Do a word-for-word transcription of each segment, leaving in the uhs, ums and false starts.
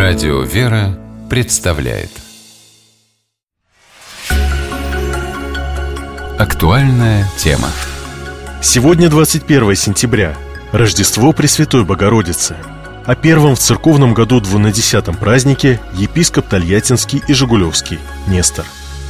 Радио «Вера» представляет актуальная тема. Сегодня двадцать первое сентября, Рождество Пресвятой Богородицы. О первом в церковном году двунадесятом празднике епископ Тольяттинский и Жигулевский Нестор.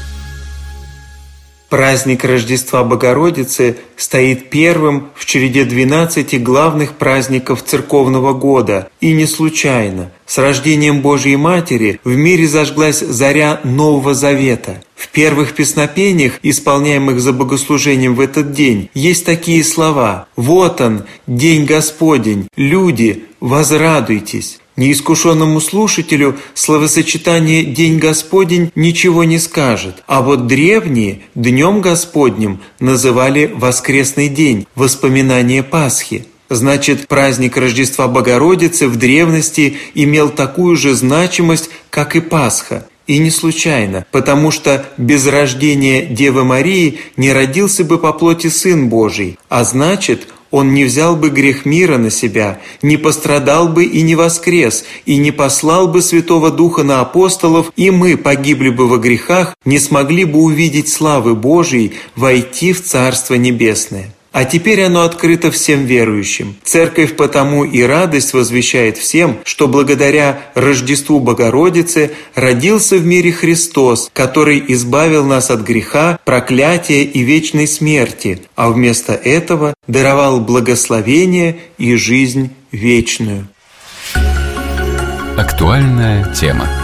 Праздник Рождества Богородицы стоит первым в череде двенадцати главных праздников церковного года, и не случайно. С рождением Божьей Матери в мире зажглась заря Нового Завета. В первых песнопениях, исполняемых за богослужением в этот день, есть такие слова: «Вот он, день Господень, люди, возрадуйтесь». Неискушенному слушателю словосочетание «День Господень» ничего не скажет, а вот древние Днем Господним называли воскресный день, воспоминание Пасхи. Значит, праздник Рождества Богородицы в древности имел такую же значимость, как и Пасха. И не случайно, потому что без рождения Девы Марии не родился бы по плоти Сын Божий, а значит, Он не взял бы грех мира на себя, не пострадал бы и не воскрес, и не послал бы Святого Духа на апостолов, и мы погибли бы во грехах, не смогли бы увидеть славы Божией, войти в Царство Небесное. А теперь оно открыто всем верующим. Церковь потому и радость возвещает всем, что благодаря Рождеству Богородицы родился в мире Христос, который избавил нас от греха, проклятия и вечной смерти, а вместо этого даровал благословение и жизнь вечную. Актуальная тема.